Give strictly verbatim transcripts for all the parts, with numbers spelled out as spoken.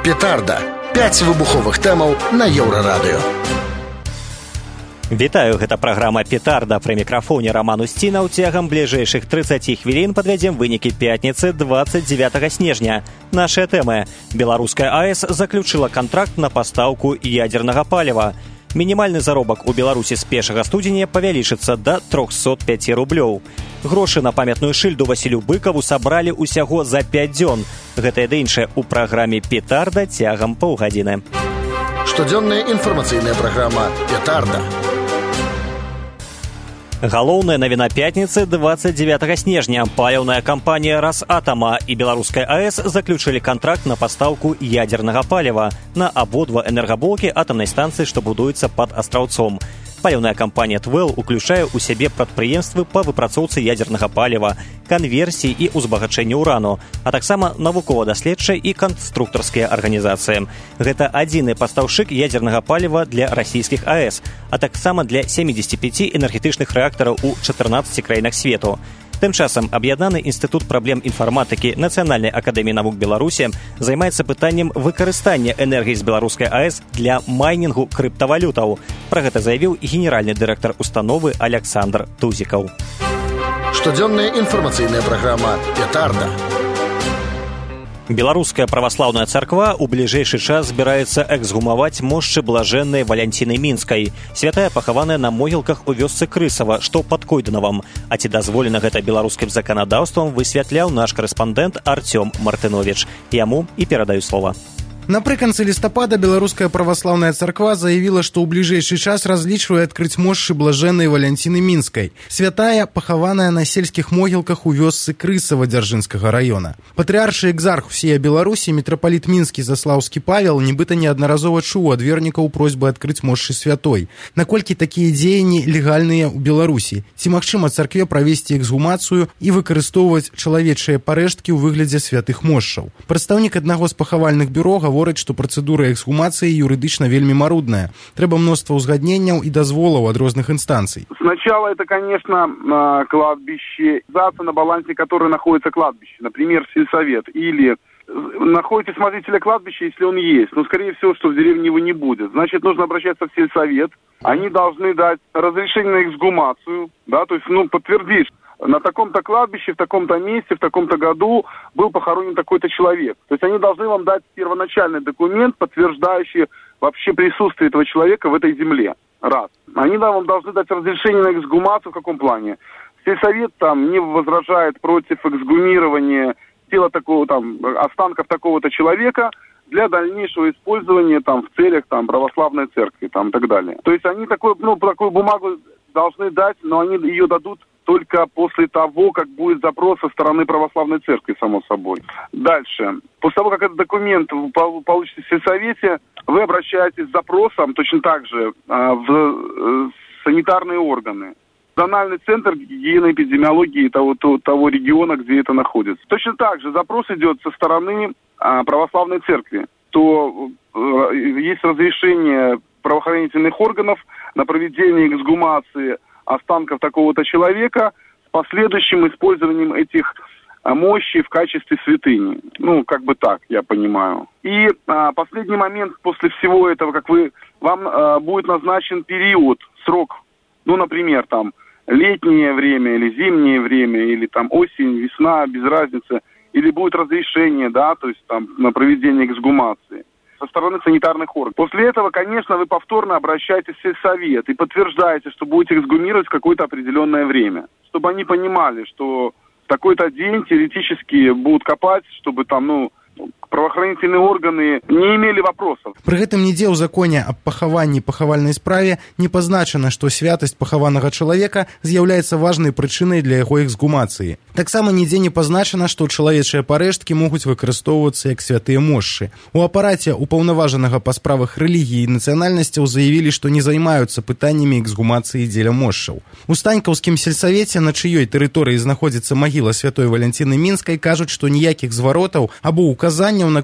Петарда. пяць выбуховых тэмаў на Еўрарадыё. Вітаю, гэта праграма «Петарда». Пры мікрафоне Роман Устінаў. Цягам бліжэйшых трыццаці хвілін падвядзем вынікі пятніцы двадцать девятого снежня. Нашыя тэмы. Беларуская АЭС заключыла кантракт на пастаўку ядзернага паліва. Мінімальны заробак у Беларусі з першага студзеня павялічыцца да трохсот пяці рублёў. Грошы на памятную шыльду Васілю Быкаву сабралі ўсяго за пяць дзён. Гэта і да іншае ў праграме «Петарда» цягам паўгадзіны. Штодзённая інфармацыйная праграма «Петарда». Галоўная навіна пятніцы двадцать девятого снежня. Паліўная кампанія «Росатома» і Беларуская АЭС заключылі кантракт на пастаўку ядзернага паліва на абодва энергаблокі атамнай станцыі, што будуецца пад Астраўцом. Паліўная кампанія «Твел» уключае ў сябе прадпрыемствы па выпрацоўцы ядзернага паліва, канверсіі і ўзбагачэння ўрану, а таксама навукова-даследчыя і канструктарскія арганізацыі. Гэта адзіны пастаўшчык ядзернага паліва для расійскіх АЭС, а таксама для семидесяти пяти энергетычных рэактараў у чатырнаццаці краінах свету. Тым часам Аб'яднаны інстытут праблем інфарматыкі Нацыянальнай акадэміі навук Беларусі займаецца пытаннем выкарыстання энергіі з беларускай АЭС для майнінгу крыптавалютаў. Пра гэта заявіў генеральны дырэктар установы Александр Тузікаў. Штодзённая інфармацыйная праграма «Петарда». Беларуская праваслаўная царква ў бліжэйшы час збіраецца эксгумаваць мошчы блажэннай Валянціны Мінскай. Святая пахаваная на могілках у вёсцы Крысава, што пад Койдынавам. А ці дазволена гэта беларускім заканадаўствам, высвятляў наш карэспандэнт Артём Мартыновіч. Яму і перадаю слова. Напрыканцы лістапада беларуская праваслаўная царква заявіла, што ў бліжэйшы час разлічвае адкрыць мошчы блажэннай Валянціны Мінскай. Святая пахаваная на сельскіх могілках у вёсцы Крысава Дзяржынскага раёна. Патрыаршы экзарх усея Беларусі мітрапаліт Мінскі Заслаўскі Павел нібыта неаднаразова чуў ад вернікаў просьбы адкрыць мошчы святой. Наколькі такія дзеянні легальныя ў Беларусі? Ці магчыма царкве правесці эксгумацыю і выкарыстоўваць чалавечыя парэшткі ў выглядзе святых мошчаў? Прадстаўнік аднаго з пахавальных бюро гаворыць, што працэдура эксгумацыі юрыдычна вельмі марудная. Трэба мноства ўзгадненняў і дазволаў ад розных инстанций. Сначала это, конечно, кладбище, на балансе которой находится кладбище, например, сельсовет, или находится смотрителя кладбища, если он есть. Но, скорее всего, что в деревне его не будет. Значит, нужно обращаться в сельсовет. Они должны дать разрешение на эксгумацию, да, то есть, ну, подтвердить, на таком-то кладбище, в таком-то месте, в таком-то году был похоронен такой-то человек. То есть они должны вам дать первоначальный документ, подтверждающий вообще присутствие этого человека в этой земле. Раз. Они вам должны дать разрешение на эксгумацию в каком плане? Сельсовет там не возражает против эксгумирования тела такого, там, останков такого-то человека для дальнейшего использования там в целях там православной церкви там и так далее. То есть они такой, ну, такую бумагу должны дать, но они ее дадут только после того, как будет запрос со стороны православной церкви, само собой. Дальше. После того, как этот документ вы получите в сельсовете, вы обращаетесь с запросом точно так же в санитарные органы. Зональный центр гигиены и эпидемиологии того, того, того региона, где это находится. Точно так же запрос идет со стороны православной церкви. То есть разрешение правоохранительных органов на проведение эксгумации останков такого-то человека с последующим использованием этих а, мощей в качестве святыни. Ну, как бы так, я понимаю. И а, последний момент после всего этого, как вы, вам а, будет назначен период, срок, ну, например, там, летнее время или зимнее время, или там осень, весна, без разницы, или будет разрешение, да, то есть там на проведение эксгумации со стороны санитарных органов. После этого, конечно, вы повторно обращаетесь в сельсовет и подтверждаете, что будете эксгумировать в какое-то определенное время. Чтобы они понимали, что в такой-то день теоретически будут копать, чтобы там, ну, правоохранительные органы не имели вопросов. Пры гэтым нідзе ў законе аб пахаванні пахавальнай справе не пазначана, што святасць пахаванага чалавека з'яўляецца важнай прычынай для яго эксгумацыі. Таксама нідзе не пазначана, што чалавечыя парэшткі могуць выкарыстоўвацца як святыя мошчы. У апараце упаўнаважанага па справах рэлігіі і нацыянальнасцяў заявілі, што не займаюцца пытаннямі эксгумацыі дзеля мошчаў. У станькаўскім сельсавеце, на чыёй тэрыторыі знаходзіцца магіла святой Валянціны Мінскай, кажуць, што ніякіх зваротаў або указанняў наконт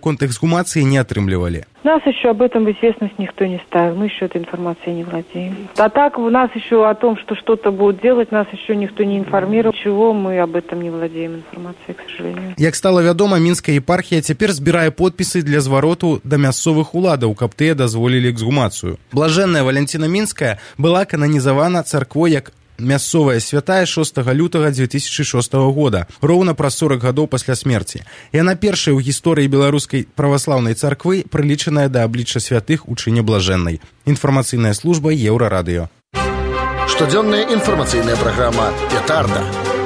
наконт эксгумации не атрымлівалі. Нас еще об этом в известность никто не ставил, мы еще этой информацией не владеем. А так у нас еще о том, что что-то будут делать, нас еще никто не информировал, чего мы об этом не владеем информацией, к сожалению. Як стала вядома, мінская епархія цяпер збірае подпісы для звароту да мясцовых уладаў, каб тыя дазволілі эксгумацыю. Блажэнная Валянціна Мінская была кананізавана царквой як мясцовая святая шостага лютага дзве тысячы шостага года, роўна праз сорак гадоў пасля смерці. Яна першая ў гісторыі беларускай праваслаўнай царквы, прылічаная да аблічча святых у чыне блажэннай. Інфармацыйная служба Еўрарадыё. Штодзённая інфармацыйная праграма «Петарда».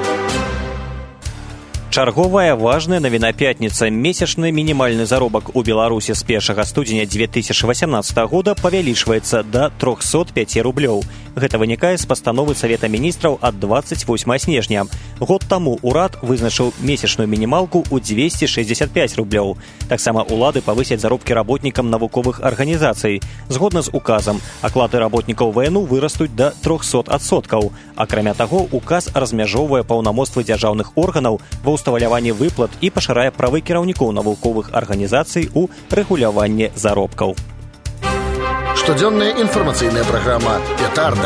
Чарговая важная навіна пятніца. Месячны мінімальны заробак у Беларусі з першага студзеня дзве тысячы васямнаццатага года павялічваецца да трохсот пяці рублёў. Гэта вынікае з пастановы Савета міністраў ад дваццаць восьмага снежня. Год таму ўрад вызначыў месячную мінімалку ў дзвесце шэсцьдзесят пяць рублёў. Таксама ўлады павысяць заробкі работнікам навуковых арганізацый. Згодна з указам, аклады работнікаў ВНУ вырастуць да трохсот адсоткаў. Акрамя таго, указ размяжоўвае паўнамоцтвы дзяржаўных органаў ва ўсталяванні выплат і пашырае правы кіраўнікоў навуковых арганізацый у рэгуляванні заробкаў. Штодзённая інфармацыйная праграма «Петарда».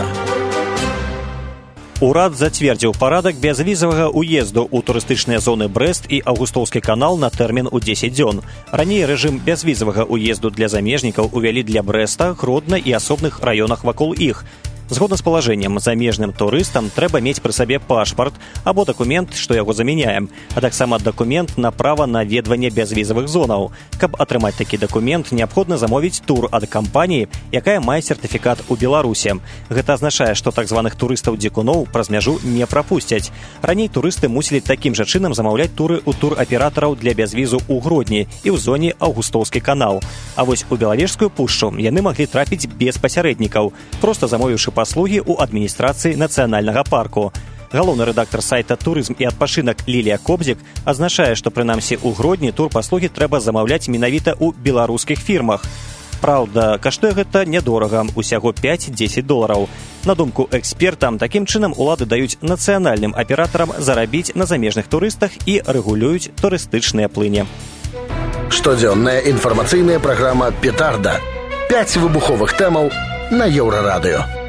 Урад зацвердзіў парадак бязвізавага ўезду ў турыстычныя зоны Брэст і Аўгустоўскі канал на тэрмін у дзесяць дзён. Раней рэжым бязвізавага ўезду для замежнікаў увялі для Брэста, Гродна і асобных раёнах вакол іх. Згодна з палажэннем, замежным турыстам трэба мець пры сабе пашпарт або дакумент, што яго замяняем, а таксама дакумент на права наведвання бязвізавых зонаў. Каб атрымаць такі дакумент, неабходна замовіць тур ад кампаніі, якая мае сертыфікат у Беларусі. Гэта азначае, што так званых турыстаў-дзікуноў праз мяжу не прапусцяць. Раней турысты мусілі такім жа чынам замаўляць туры ў тураператараў для бязвізу ў Гродні і ў зоне Аўгустоўскі канал. А вось у Белавежскую пушчу яны маглі трапіць без пасярэднікаў, проста замовіўшы паслугі ў адміністрацыі нацыянальнага парку. Галоўны рэдактар сайта «Турызм і адпачынак» Лілія Кобзік азначае, што прынамсі ў Гродні турпаслугі трэба замаўляць менавіта ў беларускіх фірмах. Праўда, каштуе гэта нядорага, усяго пяць-дзесяць долараў. На думку эксперта, такім чынам улады даюць нацыянальным аператарам зарабіць на замежных турыстах і рэгулююць турыстычныя плыні. Штодзённая інфармацыйная праграма «Петарда». Пяць выбуховых тэмаў на Еўрарадыё.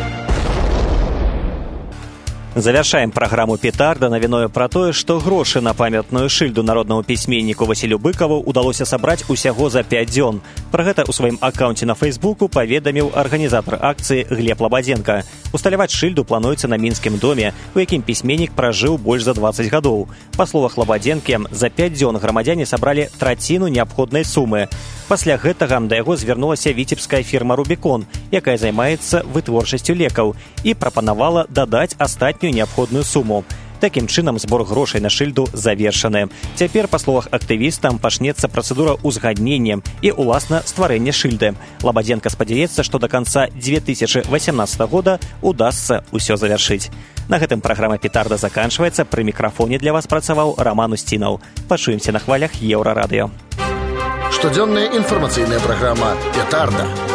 Завяршаем праграму «Петарда» навіною пра тое, што грошы на памятную шыльду народнаму пісьменніку Васілю Быкаву ўдалося сабраць усяго за пяць дзён. Пра гэта ў сваім акаунце на Фейсбуку паведаміў арганізатар акцыі Глеб Лабадзенка. Усталяваць шыльду плануецца на мінскім доме, у якім пісьменнік пражыў больш за дваццаць гадоў. Па словах Лабадзенкі, за пяць дзён грамадзяне сабралі траціну неабходнай сумы. Пасля гэтага да яго звярнулася віцебская фірма «Рубікон», якая займаецца вытворчасцю лекаў, і прапанавала дадаць астатнюю неабходную суму. Такім чынам збор грошай на шыльду завершаны. Цяпер, па словах актывістам, пачнецца працэдура ўзгаднення і, уласна, стварэння шыльды. Лабадзенка спадзяецца, што да канца дзве тысячы васямнаццатага года удасца ўсё завяршыць. На гэтым праграма «Петарда» заканчваецца. Пры мікрафоне для вас працаваў Раман Усцінаў. Пачуемся на хвалях Еўрарадыё. Штодзённая інфармацыйная праграма «Петарда».